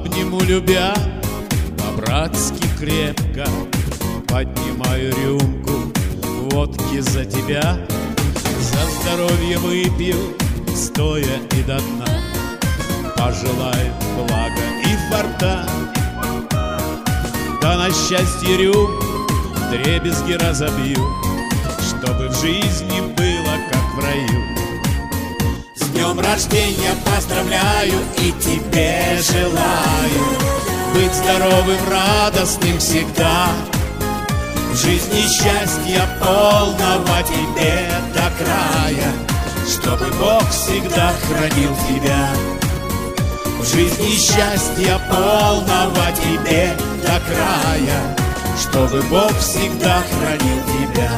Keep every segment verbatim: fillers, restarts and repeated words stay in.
Обниму, любя, по-братски крепко, поднимаю рюмку водки за тебя. За здоровье выпью, стоя и до дна, пожелаю блага и форта. Да на счастье рюмку вдребезги разобью, чтобы в жизни было, как в раю. С днем рождения поздравляю и тебе желаю быть здоровым, радостным всегда. В жизни счастья полного тебе до края, чтобы Бог всегда хранил тебя. В жизни счастья полного тебе до края, чтобы Бог всегда хранил тебя.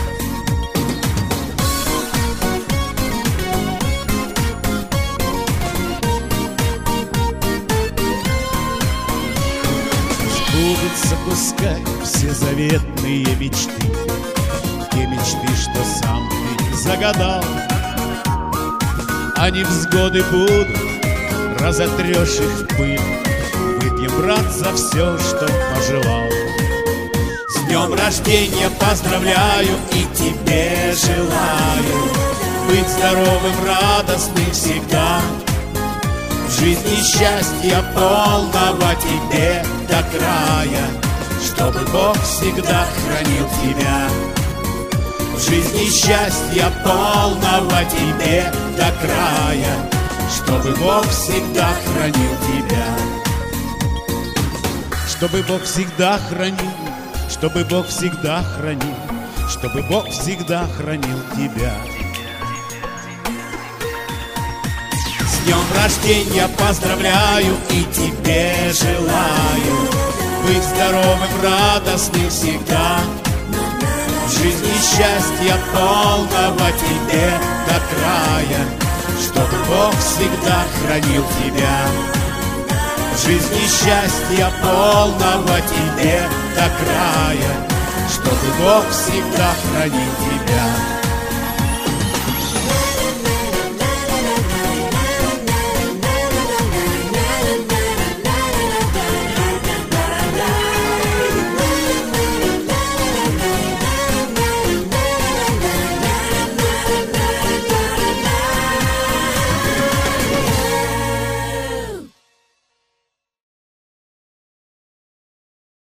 Сбудутся пускай все заветные мечты, те мечты, что сам ты загадал. А невзгоды будут, разотрешь их в пыль. Выпьем, брат, за все, что пожелал. С днем рождения поздравляю и тебе желаю быть здоровым, радостным всегда. В жизни счастья полного тебе до края, чтобы Бог всегда хранил тебя. В жизни счастья полного тебе до края, чтобы Бог всегда хранил тебя. Чтобы Бог всегда хранил, чтобы Бог всегда хранил, чтобы Бог всегда хранил тебя. С днем рождения поздравляю и тебе желаю быть здоровым, радостным всегда. В жизни счастья полного тебе до края, чтобы Бог всегда хранил тебя. В жизни счастья полного тебе до края, чтобы Бог всегда хранил тебя.